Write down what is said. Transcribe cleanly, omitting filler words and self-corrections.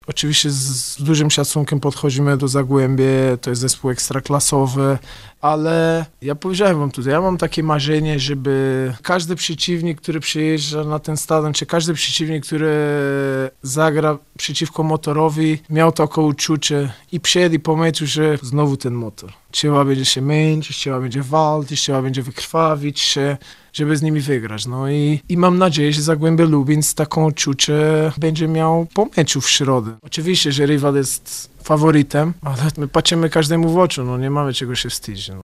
Oczywiście z dużym szacunkiem podchodzimy do Zagłębie, to jest zespół ekstraklasowy, ale ja powiedziałem wam tutaj, ja mam takie marzenie, żeby każdy przeciwnik, który przyjeżdża na ten stadion, czy każdy przeciwnik, który zagra przeciwko Motorowi, miał takie uczucie i przed i po meczu, że znowu ten Motor. Trzeba będzie się męczyć, trzeba będzie walczyć, trzeba będzie wykrwawić się, żeby z nimi wygrać. No i mam nadzieję, że Zagłębie Lubin taką uczucie będzie miał po meczu w środę. Oczywiście, że rywal jest faworytem, ale my patrzymy każdemu w oczy, no nie mamy czego się wstydzić. No.